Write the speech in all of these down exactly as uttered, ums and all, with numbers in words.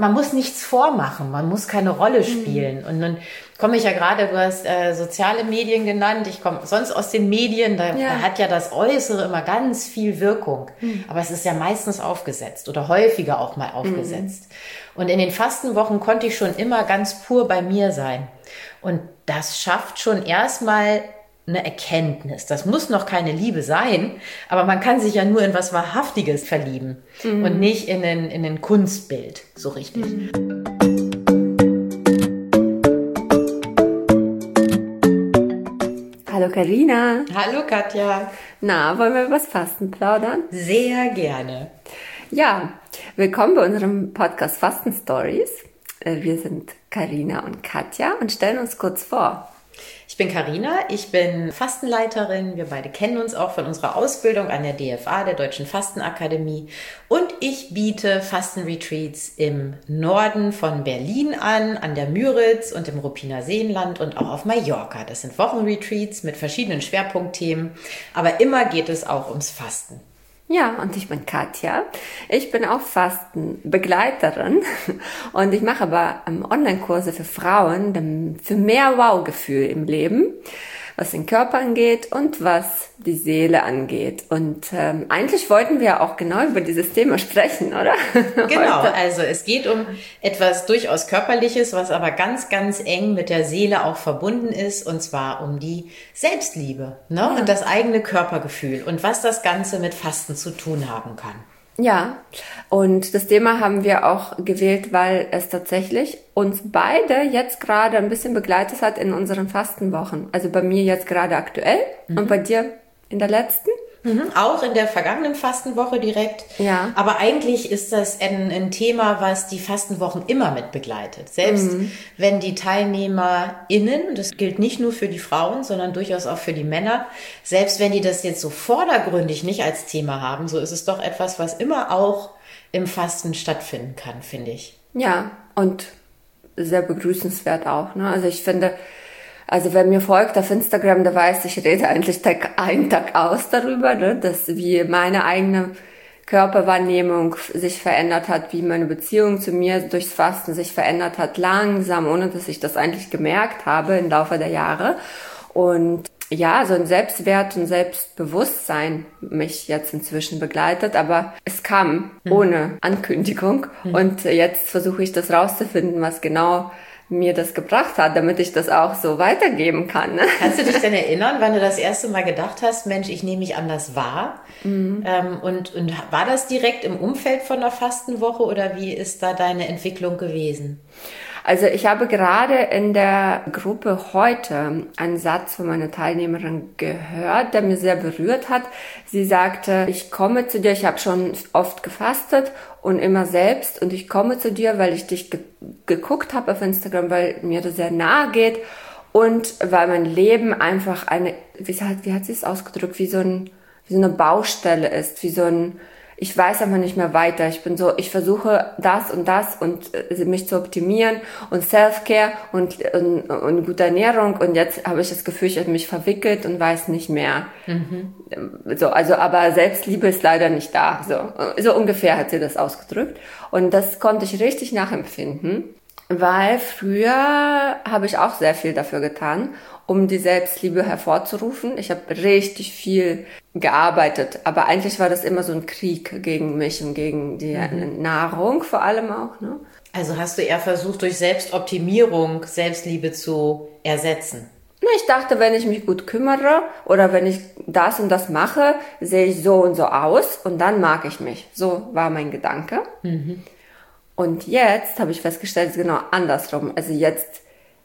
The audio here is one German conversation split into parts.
man muss nichts vormachen, man muss keine Rolle spielen. Mhm. Und dann komme ich ja gerade, du hast äh, soziale Medien genannt, ich komme sonst aus den Medien, da, ja. da hat ja das Äußere immer ganz viel Wirkung. Mhm. Aber es ist ja meistens aufgesetzt oder häufiger auch mal aufgesetzt. Mhm. Und in den Fastenwochen konnte ich schon immer ganz pur bei mir sein. Und das schafft schon erstmal eine Erkenntnis. Das muss noch keine Liebe sein, aber man kann sich ja nur in was Wahrhaftiges verlieben mhm. und nicht in ein, in ein Kunstbild, so richtig. Mhm. Hallo Carina. Hallo Katja. Na, wollen wir über das Fasten plaudern? Sehr gerne. Ja, willkommen bei unserem Podcast Fasten Stories. Wir sind Carina und Katja und stellen uns kurz vor. Ich bin Carina, ich bin Fastenleiterin. Wir beide kennen uns auch von unserer Ausbildung an der D F A, der Deutschen Fastenakademie. Und ich biete Fastenretreats im Norden von Berlin an, an der Müritz und im Ruppiner Seenland und auch auf Mallorca. Das sind Wochenretreats mit verschiedenen Schwerpunktthemen, aber immer geht es auch ums Fasten. Ja, und ich bin Katja. Ich bin auch Fastenbegleiterin und ich mache aber Online-Kurse für Frauen für mehr Wow-Gefühl im Leben, was den Körper angeht und was die Seele angeht. Und ähm, eigentlich wollten wir auch genau über dieses Thema sprechen, oder? Genau, also es geht um etwas durchaus Körperliches, was aber ganz, ganz eng mit der Seele auch verbunden ist, und zwar um die Selbstliebe, ne? Ja. Und das eigene Körpergefühl und was das Ganze mit Fasten zu tun haben kann. Ja, und das Thema haben wir auch gewählt, weil es tatsächlich uns beide jetzt gerade ein bisschen begleitet hat in unseren Fastenwochen. Also bei mir jetzt gerade aktuell mhm. und bei dir in der letzten. Mhm, auch in der vergangenen Fastenwoche direkt. Ja. Aber eigentlich ist das ein, ein Thema, was die Fastenwochen immer mit begleitet. Selbst mhm. wenn die TeilnehmerInnen, das gilt nicht nur für die Frauen, sondern durchaus auch für die Männer, selbst wenn die das jetzt so vordergründig nicht als Thema haben, so ist es doch etwas, was immer auch im Fasten stattfinden kann, finde ich. Ja, und sehr begrüßenswert auch, ne? Also ich finde, also wer mir folgt auf Instagram, der weiß, ich rede eigentlich Tag ein, Tag aus darüber, ne, dass wie meine eigene Körperwahrnehmung sich verändert hat, wie meine Beziehung zu mir durchs Fasten sich verändert hat, langsam, ohne dass ich das eigentlich gemerkt habe im Laufe der Jahre. Und ja, so ein Selbstwert und Selbstbewusstsein mich jetzt inzwischen begleitet, aber es kam mhm. ohne Ankündigung mhm. und jetzt versuche ich das rauszufinden, was genau mir das gebracht hat, damit ich das auch so weitergeben kann. Ne? Kannst du dich denn erinnern, wann du das erste Mal gedacht hast, Mensch, ich nehme mich anders wahr? Mhm. Ähm, und, und war das direkt im Umfeld von der Fastenwoche oder wie ist da deine Entwicklung gewesen? Also ich habe gerade in der Gruppe heute einen Satz von meiner Teilnehmerin gehört, der mir sehr berührt hat. Sie sagte, ich komme zu dir, ich habe schon oft gefastet und immer selbst und ich komme zu dir, weil ich dich ge- geguckt habe auf Instagram, weil mir das sehr nahe geht und weil mein Leben einfach eine, wie hat, wie hat sie es ausgedrückt, wie so ein, wie so eine Baustelle ist, wie so ein, ich weiß einfach nicht mehr weiter. Ich bin so, ich versuche das und das und äh, mich zu optimieren und Self-Care und, und, und gute Ernährung und jetzt habe ich das Gefühl, ich habe mich verwickelt und weiß nicht mehr. Mhm. So, also, aber Selbstliebe ist leider nicht da. So, so ungefähr hat sie das ausgedrückt und das konnte ich richtig nachempfinden, weil früher habe ich auch sehr viel dafür getan, um die Selbstliebe hervorzurufen. Ich habe richtig viel gearbeitet, aber eigentlich war das immer so ein Krieg gegen mich und gegen die mhm. Nahrung vor allem auch. Ne? Also hast du eher versucht, durch Selbstoptimierung Selbstliebe zu ersetzen? Ich dachte, wenn ich mich gut kümmere oder wenn ich das und das mache, sehe ich so und so aus und dann mag ich mich. So war mein Gedanke. Mhm. Und jetzt habe ich festgestellt, es ist genau andersrum. Also jetzt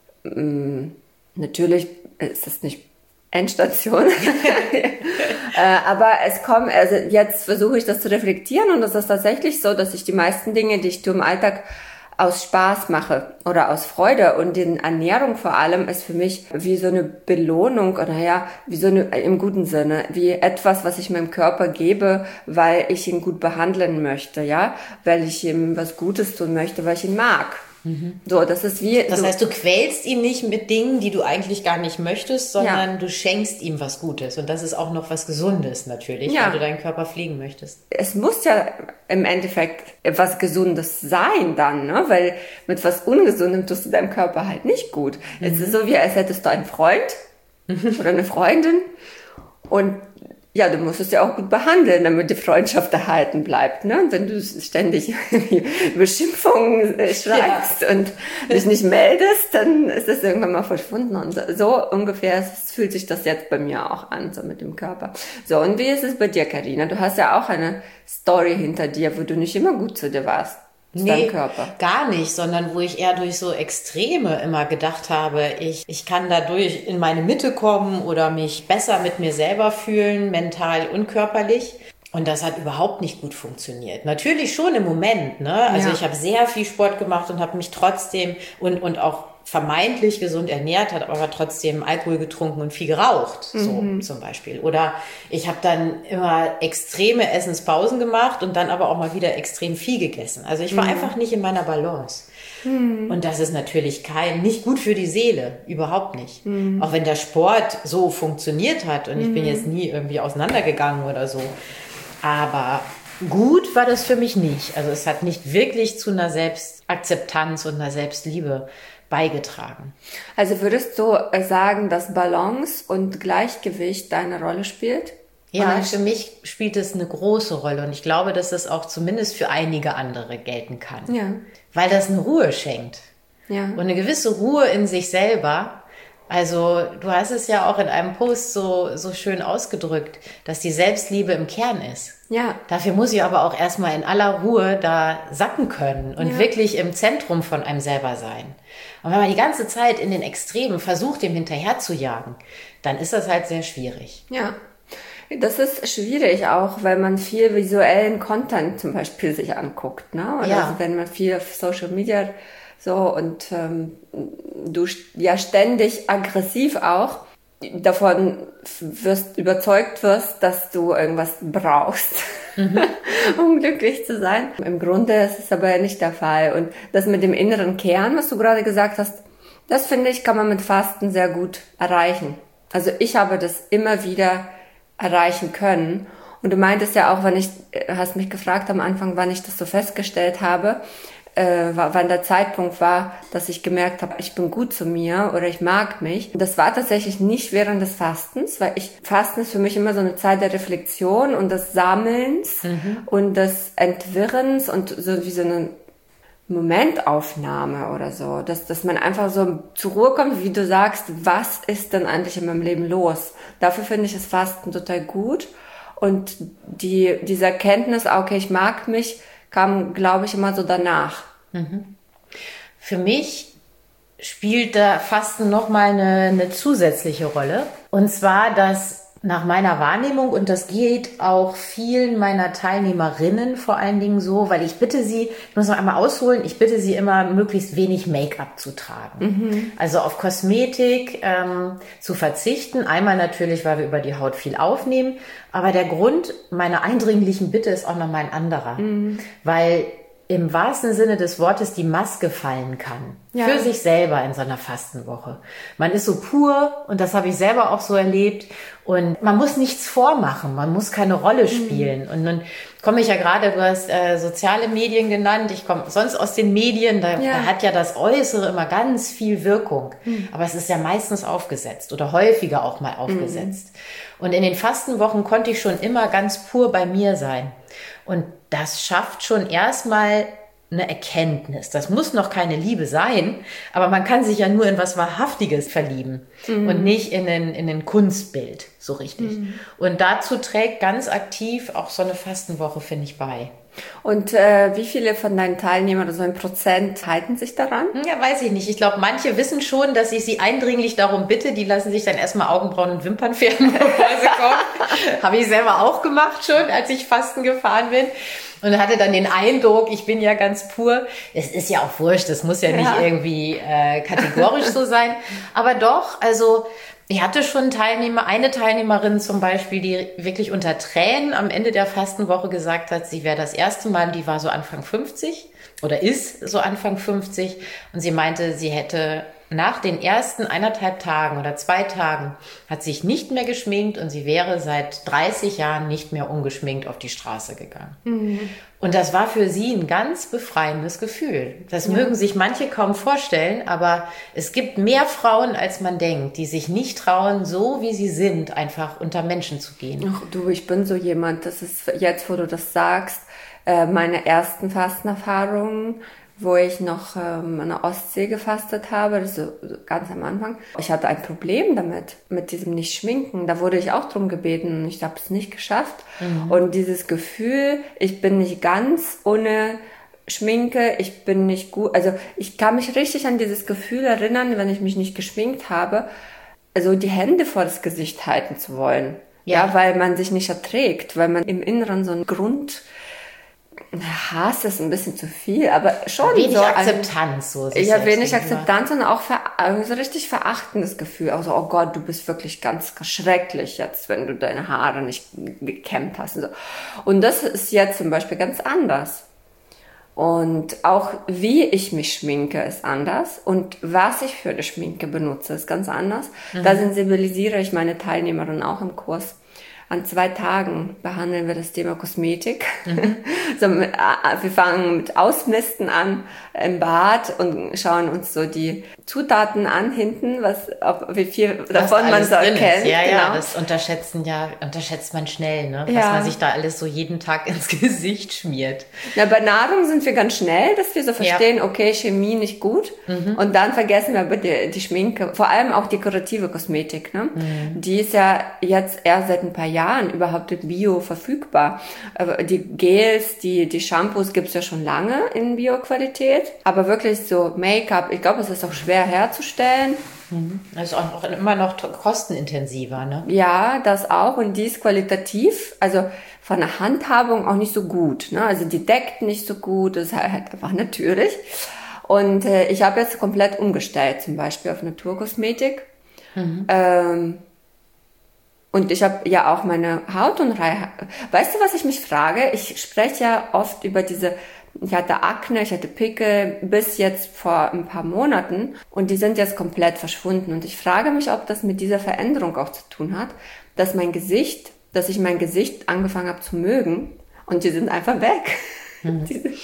mh, natürlich ist das nicht Endstation, äh, aber es kommt, also jetzt versuche ich das zu reflektieren und es ist tatsächlich so, dass ich die meisten Dinge, die ich tue im Alltag, aus Spaß mache oder aus Freude und die Ernährung vor allem ist für mich wie so eine Belohnung oder ja, wie so eine, im guten Sinne, wie etwas, was ich meinem Körper gebe, weil ich ihn gut behandeln möchte, ja, weil ich ihm was Gutes tun möchte, weil ich ihn mag. Mhm. So, das ist wie. Das so, heißt, du quälst ihn nicht mit Dingen, die du eigentlich gar nicht möchtest, sondern ja. du schenkst ihm was Gutes. Und das ist auch noch was Gesundes natürlich, ja. weil du deinen Körper pflegen möchtest. Es muss ja im Endeffekt etwas Gesundes sein dann, ne? Weil mit was Ungesundem tust du deinem Körper halt nicht gut. Mhm. Es ist so, wie als hättest du einen Freund oder eine Freundin und ja, du musst es ja auch gut behandeln, damit die Freundschaft erhalten bleibt. Ne? Und wenn du ständig Beschimpfungen schreibst ja. und dich nicht meldest, dann ist das irgendwann mal verschwunden. Und so ungefähr fühlt sich das jetzt bei mir auch an, so mit dem Körper. So, und wie ist es bei dir, Carina? Du hast ja auch eine Story hinter dir, wo du nicht immer gut zu dir warst. Nee, gar nicht, sondern wo ich eher durch so Extreme immer gedacht habe, ich, ich kann dadurch in meine Mitte kommen oder mich besser mit mir selber fühlen, mental und körperlich. Und das hat überhaupt nicht gut funktioniert. Natürlich schon im Moment, ne? Also ja. ich habe sehr viel Sport gemacht und habe mich trotzdem und, und auch vermeintlich gesund ernährt, hat aber trotzdem Alkohol getrunken und viel geraucht, so mhm. zum Beispiel. Oder ich habe dann immer extreme Essenspausen gemacht und dann aber auch mal wieder extrem viel gegessen. Also ich war mhm. einfach nicht in meiner Balance. Mhm. Und das ist natürlich kein, nicht gut für die Seele, überhaupt nicht. Mhm. Auch wenn der Sport so funktioniert hat und ich mhm. bin jetzt nie irgendwie auseinandergegangen oder so. Aber gut war das für mich nicht. Also es hat nicht wirklich zu einer Selbstakzeptanz und einer Selbstliebe beigetragen. Also würdest du sagen, dass Balance und Gleichgewicht eine Rolle spielt? Ja, Oder? Für mich spielt es eine große Rolle und ich glaube, dass das auch zumindest für einige andere gelten kann. Ja. Weil das eine Ruhe schenkt. Ja. Und eine gewisse Ruhe in sich selber. Also du hast es ja auch in einem Post so, so schön ausgedrückt, dass die Selbstliebe im Kern ist. Ja. Dafür muss ich aber auch erstmal in aller Ruhe da sacken können und ja. wirklich im Zentrum von einem selber sein. Und wenn man die ganze Zeit in den Extremen versucht, dem hinterher zu jagen, dann ist das halt sehr schwierig. Ja. Das ist schwierig auch, weil man viel visuellen Content zum Beispiel sich anguckt, ne? Oder ja. also wenn man viel auf Social Media so und ähm, du ja ständig aggressiv auch davon wirst überzeugt wirst, dass du irgendwas brauchst, mhm. um glücklich zu sein. Im Grunde ist es aber nicht der Fall. Und das mit dem inneren Kern, was du gerade gesagt hast, das finde ich, kann man mit Fasten sehr gut erreichen. Also ich habe das immer wieder erreichen können. Und du meintest ja auch, wenn ich, hast mich gefragt am Anfang, wann ich das so festgestellt habe, äh, wann der Zeitpunkt war, dass ich gemerkt habe, ich bin gut zu mir oder ich mag mich. Das war tatsächlich nicht während des Fastens, weil ich, Fasten ist für mich immer so eine Zeit der Reflexion und des Sammelns mhm. und des Entwirrens und so wie so eine Momentaufnahme oder so, dass, dass man einfach so zur Ruhe kommt, wie du sagst, was ist denn eigentlich in meinem Leben los? Dafür finde ich das Fasten total gut und die, diese Erkenntnis, okay, ich mag mich, kam, glaube ich, immer so danach. Mhm. Für mich spielt da Fasten nochmal eine, eine zusätzliche Rolle. Und zwar, dass nach meiner Wahrnehmung, und das geht auch vielen meiner Teilnehmerinnen vor allen Dingen so, weil ich bitte sie, ich muss noch einmal ausholen, ich bitte sie immer, möglichst wenig Make-up zu tragen. Mhm. Also auf Kosmetik ähm, zu verzichten. Einmal natürlich, weil wir über die Haut viel aufnehmen. Aber der Grund meiner eindringlichen Bitte ist auch nochmal ein anderer. Mhm. Weil im wahrsten Sinne des Wortes die Maske fallen kann. Ja. Für sich selber in so einer Fastenwoche. Man ist so pur und das habe ich selber auch so erlebt. Und man muss nichts vormachen, man muss keine Rolle spielen. Mhm. Und nun komme ich ja gerade, du hast äh, soziale Medien genannt, ich komme sonst aus den Medien, da, ja. da hat ja das Äußere immer ganz viel Wirkung. Mhm. Aber es ist ja meistens aufgesetzt oder häufiger auch mal aufgesetzt. Mhm. Und in den Fastenwochen konnte ich schon immer ganz pur bei mir sein. Und das schafft schon erstmal eine Erkenntnis. Das muss noch keine Liebe sein, aber man kann sich ja nur in was Wahrhaftiges verlieben mhm. und nicht in ein, in ein Kunstbild, so richtig. Mhm. Und dazu trägt ganz aktiv auch so eine Fastenwoche, finde ich, bei. Und äh, wie viele von deinen Teilnehmern oder so ein Prozent halten sich daran? Ja, weiß ich nicht. Ich glaube, manche wissen schon, dass ich sie eindringlich darum bitte. Die lassen sich dann erstmal Augenbrauen und Wimpern färben, bevor sie kommen. Habe ich selber auch gemacht schon, als ich Fasten gefahren bin. Und hatte dann den Eindruck, ich bin ja ganz pur. Es ist ja auch wurscht, das muss ja, ja. nicht irgendwie äh, kategorisch so sein. Aber doch, also ich hatte schon Teilnehmer, eine Teilnehmerin zum Beispiel, die wirklich unter Tränen am Ende der Fastenwoche gesagt hat, sie wäre das erste Mal, die war so Anfang fünfzig, oder ist so Anfang fünfzig. Und sie meinte, sie hätte nach den ersten eineinhalb Tagen oder zwei Tagen hat sich nicht mehr geschminkt und sie wäre seit dreißig Jahren nicht mehr ungeschminkt auf die Straße gegangen. Mhm. Und das war für sie ein ganz befreiendes Gefühl. Das ja. mögen sich manche kaum vorstellen, aber es gibt mehr Frauen, als man denkt, die sich nicht trauen, so wie sie sind, einfach unter Menschen zu gehen. Ach du, ich bin so jemand, das ist jetzt, wo du das sagst, äh, meine ersten Fastenerfahrungen, wo ich noch ähm, an der Ostsee gefastet habe, das ist so ganz am Anfang. Ich hatte ein Problem damit, mit diesem Nicht-Schminken. Da wurde ich auch drum gebeten und ich habe es nicht geschafft. Mhm. Und dieses Gefühl, ich bin nicht ganz ohne Schminke, ich bin nicht gut. Also ich kann mich richtig an dieses Gefühl erinnern, wenn ich mich nicht geschminkt habe, also die Hände vor das Gesicht halten zu wollen. Ja, ja, weil man sich nicht erträgt, weil man im Inneren so einen Grund... Hass ist ein bisschen zu viel, aber schon wenig so Akzeptanz. So ich habe wenig Akzeptanz und auch ver, so richtig verachtendes Gefühl. Also, oh Gott, du bist wirklich ganz schrecklich jetzt, wenn du deine Haare nicht gekämmt hast. Und, so. Und das ist jetzt zum Beispiel ganz anders. Und auch wie ich mich schminke ist anders und was ich für eine Schminke benutze ist ganz anders. Mhm. Da sensibilisiere ich meine Teilnehmerinnen auch im Kurs. An zwei Tagen behandeln wir das Thema Kosmetik. Mhm. So, wir fangen mit Ausmisten an im Bad und schauen uns so die Zutaten an hinten, was, ob, wie viel was davon man so erkennt. Ja, genau. Ja, das unterschätzen ja, unterschätzt man schnell, ne? Was ja. man sich da alles so jeden Tag ins Gesicht schmiert. Na, bei Nahrung sind wir ganz schnell, dass wir so verstehen, ja. okay, Chemie nicht gut. Mhm. Und dann vergessen wir aber die, die Schminke, vor allem auch dekorative Kosmetik, ne? Mhm. Die ist ja jetzt erst seit ein paar Jahren Jahren überhaupt in Bio verfügbar. Aber die Gels, die, die Shampoos gibt's ja schon lange in Bio-Qualität. Aber wirklich so Make-up, ich glaube, es ist auch schwer herzustellen. Mhm. Das ist auch immer noch kostenintensiver, ne? Ja, das auch. Und die ist qualitativ, also von der Handhabung auch nicht so gut, ne? Also die deckt nicht so gut, das ist halt einfach natürlich. Und äh, ich habe jetzt komplett umgestellt, zum Beispiel auf Naturkosmetik. Mhm. Ähm, Und ich habe ja auch meine Hautunreinheit. Weißt du, was ich mich frage? Ich spreche ja oft über diese, ich hatte Akne, ich hatte Pickel bis jetzt vor ein paar Monaten und die sind jetzt komplett verschwunden. Und ich frage mich, ob das mit dieser Veränderung auch zu tun hat, dass mein Gesicht, dass ich mein Gesicht angefangen habe zu mögen und die sind einfach weg. Mhm.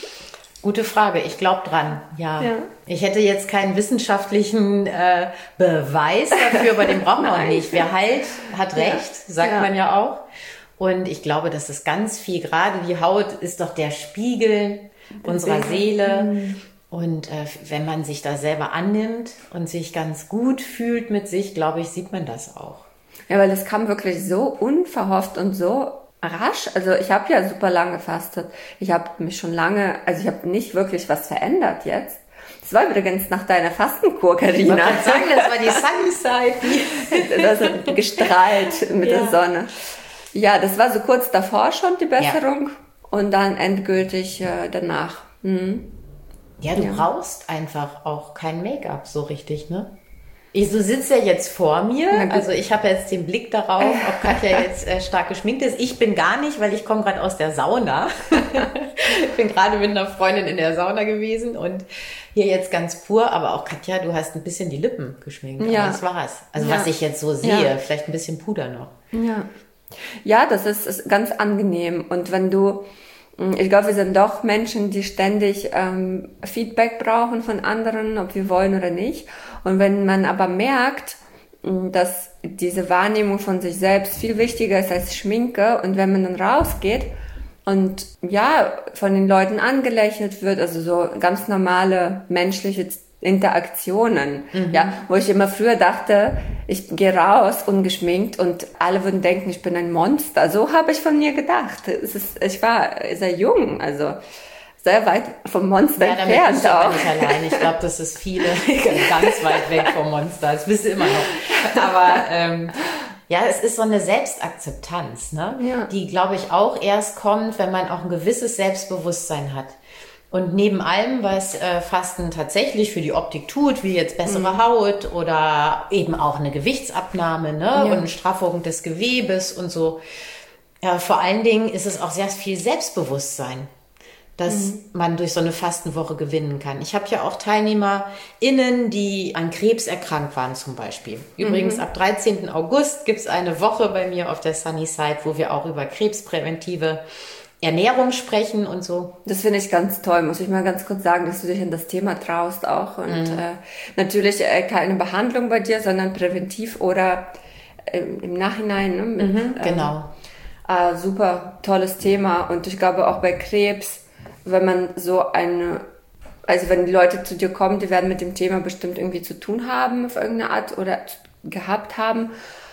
Gute Frage. Ich glaube dran, ja. ja. Ich hätte jetzt keinen wissenschaftlichen äh, Beweis dafür, aber den brauchen wir auch nicht. Wer heilt, hat recht, ja. sagt ja. man ja auch. Und ich glaube, dass das ganz viel, gerade die Haut ist doch der Spiegel der unserer Seele. Mhm. Und äh, wenn man sich da selber annimmt und sich ganz gut fühlt mit sich, glaube ich, sieht man das auch. Ja, weil das kam wirklich so unverhofft und so rasch. Also ich habe ja super lange gefastet. Ich habe mich schon lange, also ich habe nicht wirklich was verändert jetzt. Das war übrigens nach deiner Fastenkur, Carina. Ich wollte sagen, das war die Sunny Side. Das hat gestrahlt mit ja. der Sonne. Ja, das war so kurz davor schon die Besserung ja. und dann endgültig äh, danach. Mhm. Ja, du ja. brauchst einfach auch kein Make-up so richtig, ne? Ich, du sitzt ja jetzt vor mir, also ich habe jetzt den Blick darauf, ob Katja jetzt äh, stark geschminkt ist. Ich bin gar nicht, weil ich komme gerade aus der Sauna. Ich bin gerade mit einer Freundin in der Sauna gewesen und hier jetzt ganz pur. Aber auch Katja, du hast ein bisschen die Lippen geschminkt. Ja. Das war's. Also ja. was ich jetzt so sehe, ja. vielleicht ein bisschen Puder noch. Ja, ja, das ist, ist ganz angenehm. Und wenn du, ich glaube, wir sind doch Menschen, die ständig ähm, Feedback brauchen von anderen, ob wir wollen oder nicht. Und wenn man aber merkt, dass diese Wahrnehmung von sich selbst viel wichtiger ist als Schminke und wenn man dann rausgeht und ja, von den Leuten angelächelt wird, also so ganz normale menschliche Interaktionen, mhm. ja, wo ich immer früher dachte, ich gehe raus ungeschminkt und alle würden denken, ich bin ein Monster. So habe ich von mir gedacht. Es ist, ich war sehr jung, also sehr weit vom Monster ja, entfernt ich auch. Nicht allein. Ich glaube, das ist viele ganz weit weg vom Monster. Das bist du immer noch. Aber ähm, ja, es ist so eine Selbstakzeptanz, ne? Ja. Die, glaube ich, auch erst kommt, wenn man auch ein gewisses Selbstbewusstsein hat. Und neben allem, was äh, Fasten tatsächlich für die Optik tut, wie jetzt bessere mhm. Haut oder eben auch eine Gewichtsabnahme, ne? Ja. Und eine Straffung des Gewebes und so. Ja, vor allen Dingen ist es auch sehr viel Selbstbewusstsein. dass mhm. man durch so eine Fastenwoche gewinnen kann. Ich habe ja auch TeilnehmerInnen, die an Krebs erkrankt waren zum Beispiel. Übrigens, mhm. ab dreizehnten August gibt es eine Woche bei mir auf der Sunny Side, wo wir auch über krebspräventive Ernährung sprechen und so. Das finde ich ganz toll, muss ich mal ganz kurz sagen, dass du dich in das Thema traust auch. Und mhm. äh, natürlich äh, keine Behandlung bei dir, sondern präventiv oder äh, im Nachhinein. Ne, mit, mhm, genau. Äh, super tolles Thema. Und ich glaube auch bei Krebs, wenn man so eine, also wenn die Leute zu dir kommen, die werden mit dem Thema bestimmt irgendwie zu tun haben auf irgendeine Art oder gehabt haben.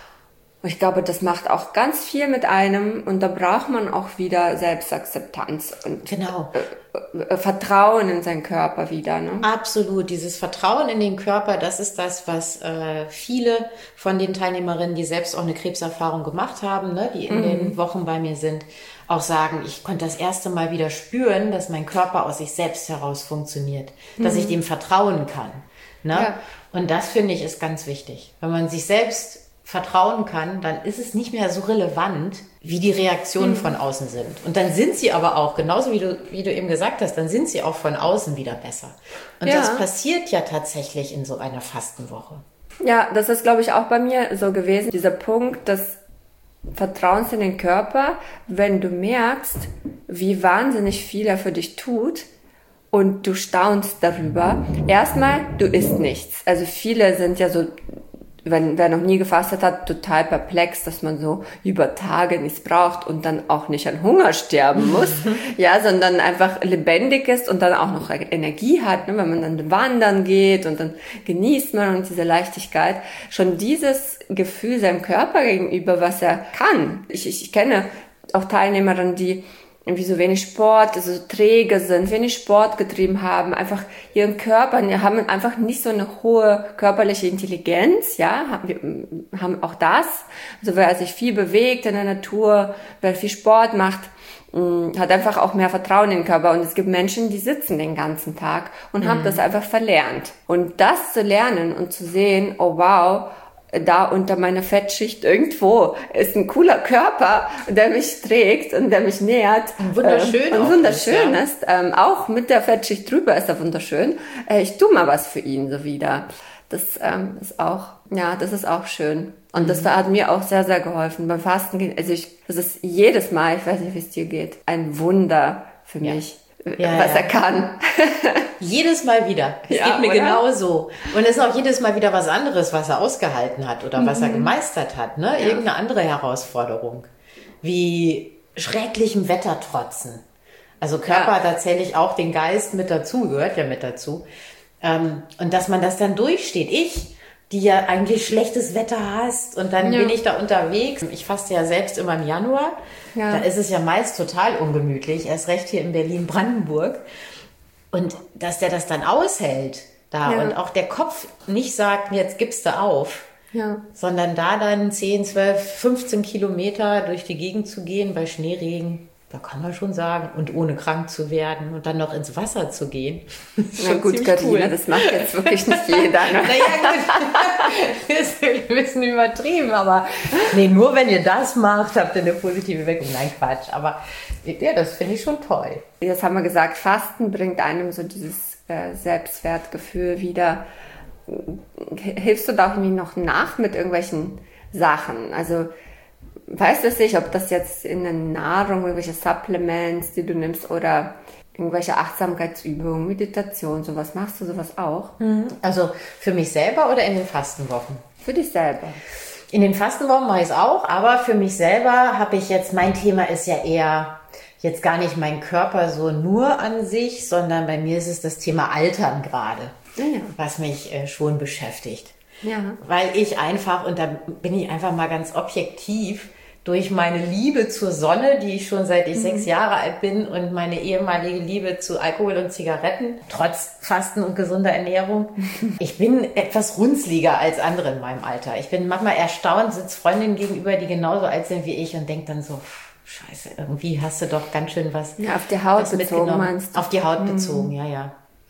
Und ich glaube, das macht auch ganz viel mit einem und da braucht man auch wieder Selbstakzeptanz und genau. äh, äh, Vertrauen in seinen Körper wieder. Ne? Absolut, dieses Vertrauen in den Körper, das ist das, was äh, viele von den Teilnehmerinnen, die selbst auch eine Krebserfahrung gemacht haben, ne, die in mhm. den Wochen bei mir sind, auch sagen, ich konnte das erste Mal wieder spüren, dass mein Körper aus sich selbst heraus funktioniert, mhm. dass ich dem vertrauen kann. Ne? Ja. Und das, finde ich, ist ganz wichtig. Wenn man sich selbst vertrauen kann, dann ist es nicht mehr so relevant, wie die Reaktionen mhm. von außen sind. Und dann sind sie aber auch, genauso wie du, wie du eben gesagt hast, dann sind sie auch von außen wieder besser. Und ja. das passiert ja tatsächlich in so einer Fastenwoche. Ja, das ist, glaube ich, auch bei mir so gewesen. Dieser Punkt des Vertrauens in den Körper, wenn du merkst, wie wahnsinnig viel er für dich tut, und du staunst darüber. Erstmal, du isst nichts. Also viele sind ja so, wenn wer noch nie gefastet hat, total perplex, dass man so über Tage nichts braucht und dann auch nicht an Hunger sterben muss, ja, sondern einfach lebendig ist und dann auch noch Energie hat, ne, wenn man dann wandern geht und dann genießt man und diese Leichtigkeit. Schon dieses Gefühl seinem Körper gegenüber, was er kann. Ich, ich, ich kenne auch Teilnehmerinnen, die irgendwie so wenig Sport, also träge sind, wenig Sport getrieben haben, einfach ihren Körper, die haben einfach nicht so eine hohe körperliche Intelligenz, ja, wir haben auch das, also wer sich viel bewegt in der Natur, wer viel Sport macht, hat einfach auch mehr Vertrauen in den Körper. Und es gibt Menschen, die sitzen den ganzen Tag und mhm. haben das einfach verlernt. Und das zu lernen und zu sehen, oh wow, da unter meiner Fettschicht irgendwo ist ein cooler Körper, der mich trägt und der mich nährt. Und wunderschön. Äh, und wunderschön ist. Ja. Ähm, auch mit der Fettschicht drüber ist er wunderschön. Äh, ich tue mal was für ihn so wieder. Das ähm, ist auch, ja, das ist auch schön. Und mhm. das hat mir auch sehr, sehr geholfen. Beim Fasten, also ich, das ist jedes Mal, ich weiß nicht, wie es dir geht, ein Wunder für ja. mich. Ja, was ja. er kann. Jedes Mal wieder. Es ja, geht mir oder? Genauso. Und es ist auch jedes Mal wieder was anderes, was er ausgehalten hat oder mhm. was er gemeistert hat. Ne? Ja. Irgendeine andere Herausforderung. Wie schrecklichem Wetter trotzen. Also Körper, ja. da zähle ich auch den Geist mit dazu, gehört ja mit dazu. Ähm, und dass man das dann durchsteht. Ich, die ja eigentlich schlechtes Wetter hast und dann ja. bin ich da unterwegs. Ich faste ja selbst immer im Januar. Ja. Da ist es ja meist total ungemütlich, erst recht hier in Berlin-Brandenburg. Und dass der das dann aushält da ja. und auch der Kopf nicht sagt, jetzt gibst du auf, ja. sondern da dann zehn, zwölf, fünfzehn Kilometer durch die Gegend zu gehen bei Schneeregen, da kann man schon sagen, und ohne krank zu werden und dann noch ins Wasser zu gehen. Na gut, Katharina, cool. Das macht jetzt wirklich nicht jeder. Ne? Naja, gut, das ist ein bisschen übertrieben, aber nee, nur wenn ihr das macht, habt ihr eine positive Wirkung. Nein, Quatsch, aber ja, das finde ich schon toll. Jetzt haben wir gesagt, Fasten bringt einem so dieses äh, Selbstwertgefühl wieder. Hilfst du da auch irgendwie noch nach mit irgendwelchen Sachen? Also weißt du nicht, ob das jetzt in der Nahrung, irgendwelche Supplements, die du nimmst oder irgendwelche Achtsamkeitsübungen, Meditation, sowas, machst du sowas auch? Also für mich selber oder in den Fastenwochen? Für dich selber. In den Fastenwochen mache ich es auch, aber für mich selber habe ich jetzt, mein Thema ist ja eher jetzt gar nicht mein Körper so nur an sich, sondern bei mir ist es das Thema Altern gerade, ja. was mich äh, schon beschäftigt. Ja. Weil ich einfach, und da bin ich einfach mal ganz objektiv, durch meine Liebe zur Sonne, die ich schon seit ich mhm. sechs Jahre alt bin, und meine ehemalige Liebe zu Alkohol und Zigaretten, trotz Fasten und gesunder Ernährung, ich bin etwas runzliger als andere in meinem Alter. Ich bin manchmal erstaunt, sitzt Freundinnen gegenüber, die genauso alt sind wie ich, und denke dann so, Scheiße, irgendwie hast du doch ganz schön was, ja, auf die Haut bezogen, meinst du? Auf die Haut mhm. bezogen, ja, ja.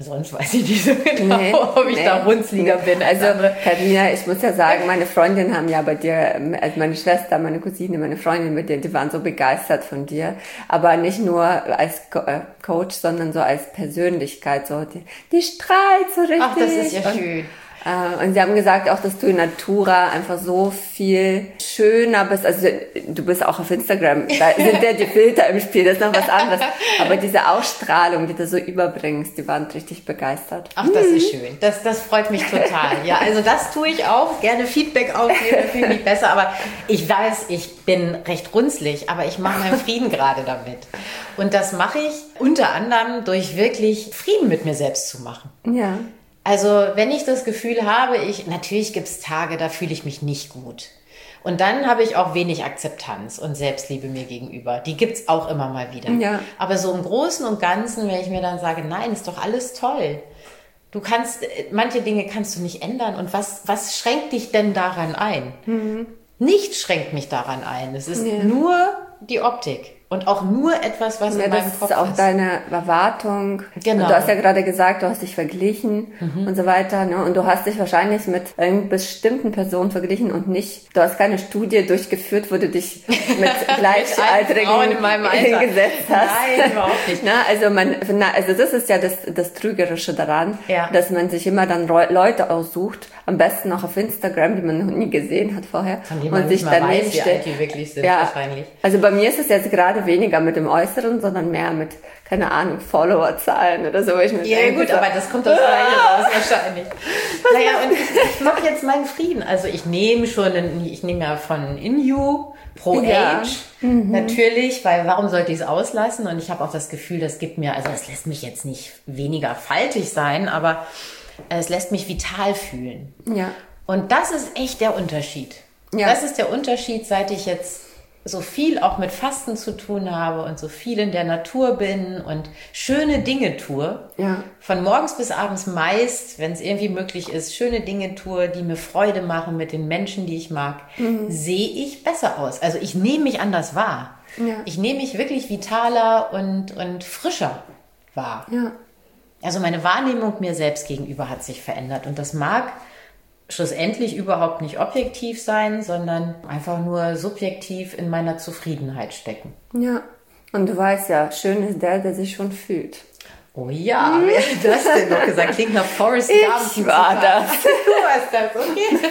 Sonst weiß ich nicht so genau, nee, ob ich nee, da runzliger nee. bin. Also, Carina, ich muss ja sagen, meine Freundinnen haben ja bei dir, also meine Schwester, meine Cousine, meine Freundin mit dir, die waren so begeistert von dir. Aber nicht nur als Co- äh, Coach, sondern so als Persönlichkeit. So, die, die strahlt so richtig. Ach, das ist ja und, schön. Und sie haben gesagt auch, dass du in Natura einfach so viel schöner bist. Also du bist auch auf Instagram, da sind ja die Filter im Spiel, das ist noch was anderes. Aber diese Ausstrahlung, die du so überbringst, die waren richtig begeistert. Ach, das ist schön. Das, das freut mich total. Ja, also das tue ich auch. Gerne Feedback aufgeben, fühle mich besser. Aber ich weiß, ich bin recht runzlig, aber ich mache meinen Frieden gerade damit. Und das mache ich unter anderem durch wirklich Frieden mit mir selbst zu machen. Ja. Also wenn ich das Gefühl habe, ich natürlich gibt es Tage, da fühle ich mich nicht gut. Und dann habe ich auch wenig Akzeptanz und Selbstliebe mir gegenüber. Die gibt's auch immer mal wieder. Ja. Aber so im Großen und Ganzen, wenn ich mir dann sage, nein, ist doch alles toll. Du kannst, manche Dinge kannst du nicht ändern. Und was, was schränkt dich denn daran ein? Mhm. Nichts schränkt mich daran ein. Es ist ja. nur die Optik. Und auch nur etwas, was ja, in meinem Kopf ist. Das ist auch deine Erwartung. Genau. Und du hast ja gerade gesagt, du hast dich verglichen mhm. und so weiter. Ne? Und du hast dich wahrscheinlich mit einer bestimmten Person verglichen und nicht, du hast keine Studie durchgeführt, wo du dich mit Gleichaltrigen in meinem Alter hingesetzt hast. Nein, überhaupt nicht. Na, also, man, na, also das ist ja das, das Trügerische daran, ja. dass man sich immer dann Leute aussucht, am besten auch auf Instagram, die man noch nie gesehen hat vorher. Von denen man und sich dann weiß, wie alt die wirklich sind, ja. wahrscheinlich. Also bei mir ist es jetzt gerade weniger mit dem Äußeren, sondern mehr mit, keine Ahnung, Followerzahlen oder so. Ich mir ja denke, gut, so, aber das kommt aus ah, raus wahrscheinlich. Naja, und ich, ich mache jetzt meinen Frieden. Also ich nehme schon, einen, ich nehme ja von Inju Pro ja. Age mhm. natürlich, weil warum sollte ich es auslassen? Und ich habe auch das Gefühl, das gibt mir, also es lässt mich jetzt nicht weniger faltig sein, aber es lässt mich vital fühlen. Ja. Und das ist echt der Unterschied. Ja. Das ist der Unterschied, seit ich jetzt so viel auch mit Fasten zu tun habe und so viel in der Natur bin und schöne Dinge tue. Ja. Von morgens bis abends meist, wenn es irgendwie möglich ist, schöne Dinge tue, die mir Freude machen mit den Menschen, die ich mag, mhm. sehe ich besser aus. Also ich nehme mich anders wahr. Ja. Ich nehme mich wirklich vitaler und, und frischer wahr. Ja. Also meine Wahrnehmung mir selbst gegenüber hat sich verändert und das mag schlussendlich überhaupt nicht objektiv sein, sondern einfach nur subjektiv in meiner Zufriedenheit stecken. Ja, und du weißt ja, schön ist der, der sich schon fühlt. Oh ja, wer hat das denn noch gesagt? Klingt nach Forrest Gump. Ich war das. Du warst das, okay.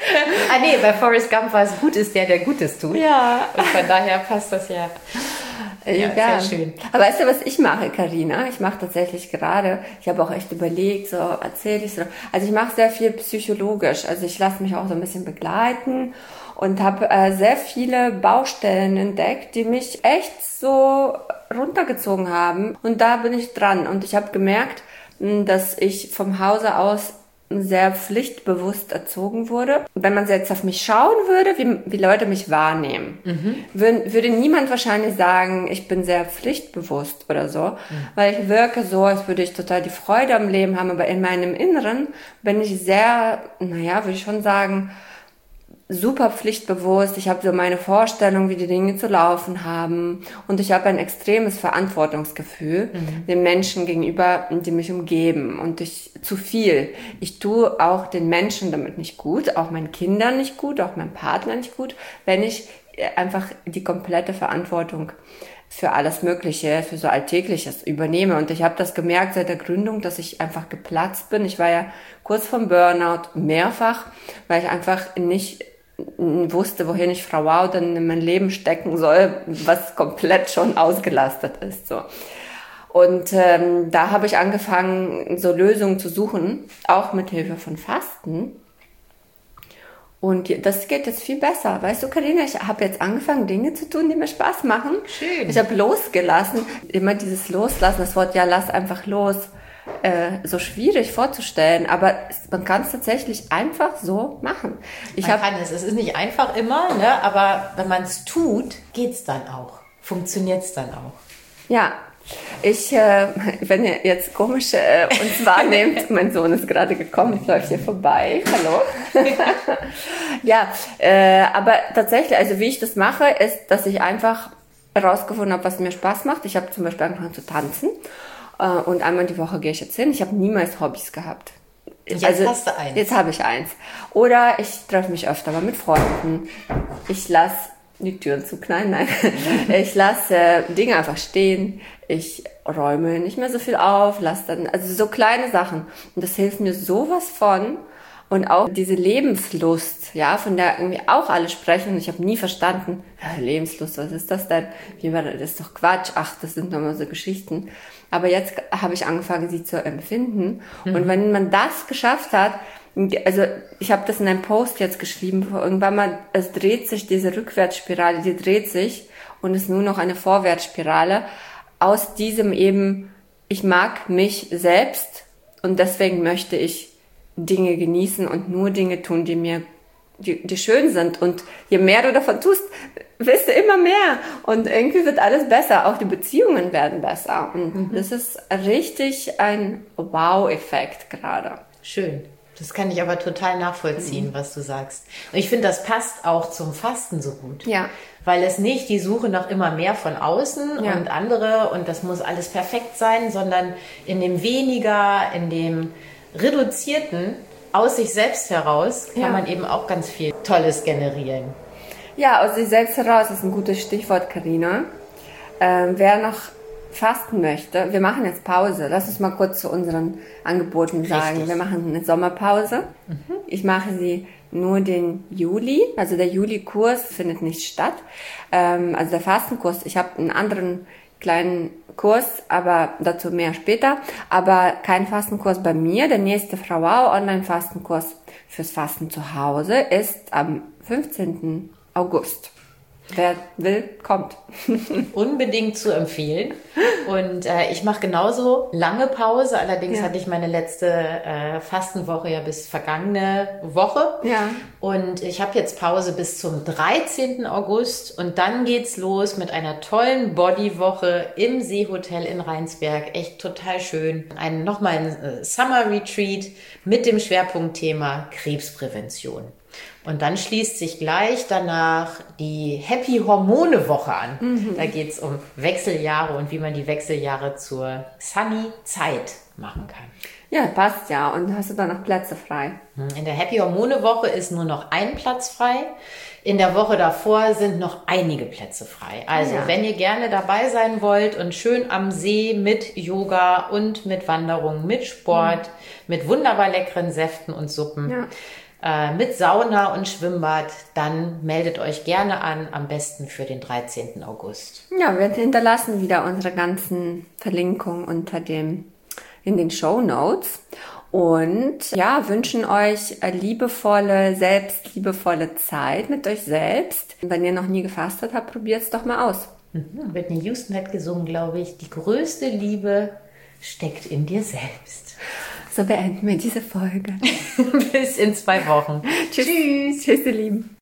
ah nee, bei Forrest Gump war es, gut ist der, der Gutes tut. Ja. Und von daher passt das ja. Ja, ja, sehr schön. Aber weißt du, was ich mache, Carina? Ich mache tatsächlich gerade, ich habe auch echt überlegt, so erzähle ich so. Also ich mache sehr viel psychologisch. Also ich lasse mich auch so ein bisschen begleiten und habe äh, sehr viele Baustellen entdeckt, die mich echt so runtergezogen haben. Und da bin ich dran. Und ich habe gemerkt, dass ich vom Hause aus sehr pflichtbewusst erzogen wurde. Wenn man jetzt auf mich schauen würde, wie, wie Leute mich wahrnehmen, mhm. würde, würde niemand wahrscheinlich sagen, ich bin sehr pflichtbewusst oder so, mhm. weil ich wirke so, als würde ich total die Freude am Leben haben, aber in meinem Inneren bin ich sehr, naja, würde ich schon sagen, super pflichtbewusst. Ich habe so meine Vorstellung, wie die Dinge zu laufen haben. Und ich habe ein extremes Verantwortungsgefühl mhm. den Menschen gegenüber, die mich umgeben. Und ich zu viel. Ich tue auch den Menschen damit nicht gut, auch meinen Kindern nicht gut, auch meinem Partner nicht gut, wenn ich einfach die komplette Verantwortung für alles Mögliche, für so Alltägliches übernehme. Und ich habe das gemerkt seit der Gründung, dass ich einfach geplatzt bin. Ich war ja kurz vom Burnout, mehrfach, weil ich einfach nicht wusste, wohin ich Frau Wow dann in mein Leben stecken soll, was komplett schon ausgelastet ist. So. Und ähm, da habe ich angefangen, so Lösungen zu suchen, auch mit Hilfe von Fasten. Und das geht jetzt viel besser. Weißt du, Carina, ich habe jetzt angefangen, Dinge zu tun, die mir Spaß machen. Schön. Ich habe losgelassen. Immer dieses Loslassen, das Wort, ja, lass einfach los. Äh, so schwierig vorzustellen, aber es, man kann es tatsächlich einfach so machen. Ich man hab, kann es, es ist nicht einfach immer, ne? Aber wenn man es tut, geht's dann auch, funktioniert es dann auch. Ja, ich, äh, wenn ihr jetzt komisch äh, uns wahrnehmt, mein Sohn ist gerade gekommen, ich läuft hier vorbei, hallo. ja, äh, aber tatsächlich, also wie ich das mache, ist, dass ich einfach herausgefunden habe, was mir Spaß macht. Ich habe zum Beispiel angefangen zu tanzen. Und einmal die Woche gehe ich jetzt hin. Ich habe niemals Hobbys gehabt. Jetzt also, hast du eins. Jetzt habe ich eins. Oder ich treffe mich öfter mal mit Freunden. Ich lasse die Türen zu knallen, nein. Ich lasse äh, Dinge einfach stehen. Ich räume nicht mehr so viel auf, lasse dann, also so kleine Sachen. Und das hilft mir sowas von. Und auch diese Lebenslust, ja, von der irgendwie auch alle sprechen. Und ich habe nie verstanden, ja, Lebenslust, was ist das denn? Wie war das? Das ist doch Quatsch. Ach, das sind nochmal so Geschichten. Aber jetzt habe ich angefangen, sie zu empfinden. Mhm. Und wenn man das geschafft hat, also ich habe das in einem Post jetzt geschrieben, irgendwann mal, es dreht sich diese Rückwärtsspirale, die dreht sich und ist nur noch eine Vorwärtsspirale. Aus diesem eben, ich mag mich selbst und deswegen möchte ich Dinge genießen und nur Dinge tun, die mir, die, die schön sind. Und je mehr du davon tust, willst du immer mehr. Und irgendwie wird alles besser. Auch die Beziehungen werden besser. Und mhm. das ist richtig ein Wow-Effekt gerade. Schön. Das kann ich aber total nachvollziehen, mhm. was du sagst. Und ich finde, das passt auch zum Fasten so gut. Ja. Weil es nicht die Suche nach immer mehr von außen ja. und andere und das muss alles perfekt sein, sondern in dem weniger, in dem reduzierten, aus sich selbst heraus, kann ja. man eben auch ganz viel Tolles generieren. Ja, aus sich selbst heraus ist ein gutes Stichwort, Carina. Ähm, wer noch fasten möchte, wir machen jetzt Pause. Lass uns mal kurz zu unseren Angeboten sagen. Richtig. Wir machen eine Sommerpause. Mhm. Ich mache sie nur den Juli. Also der Juli-Kurs findet nicht statt. Ähm, also der Fastenkurs. Ich habe einen anderen kleinen Kurs, aber dazu mehr später. Aber kein Fastenkurs bei mir. Der nächste Frau Wow Online-Fastenkurs fürs Fasten zu Hause ist am fünfzehnten August. Wer will, kommt. Unbedingt zu empfehlen. Und äh, ich mache genauso lange Pause. Allerdings ja. hatte ich meine letzte äh, Fastenwoche ja bis vergangene Woche. Ja. Und ich habe jetzt Pause bis zum dreizehnten August. Und dann geht's los mit einer tollen Bodywoche im Seehotel in Rheinsberg. Echt total schön. Ein, nochmal ein äh, Summer Retreat mit dem Schwerpunktthema Krebsprävention. Und dann schließt sich gleich danach die Happy Hormone Woche an. Mhm. Da geht es um Wechseljahre und wie man die Wechseljahre zur Sunny Zeit machen kann. Ja, passt ja. Und hast du da noch Plätze frei? In der Happy Hormone Woche ist nur noch ein Platz frei. In der Woche davor sind noch einige Plätze frei. Also, ja. wenn ihr gerne dabei sein wollt und schön am See mit Yoga und mit Wanderung, mit Sport, mhm. mit wunderbar leckeren Säften und Suppen, ja. mit Sauna und Schwimmbad, dann meldet euch gerne an, am besten für den dreizehnten August. Ja, wir hinterlassen wieder unsere ganzen Verlinkungen unter dem, in den Shownotes und ja, wünschen euch liebevolle, selbstliebevolle Zeit mit euch selbst. Wenn ihr noch nie gefastet habt, probiert es doch mal aus. Mhm. Whitney Houston hat gesungen, glaube ich, die größte Liebe steckt in dir selbst. So beenden wir diese Folge. Bis in zwei Wochen. Tschüss. Tschüss, Tschüss, ihr Lieben.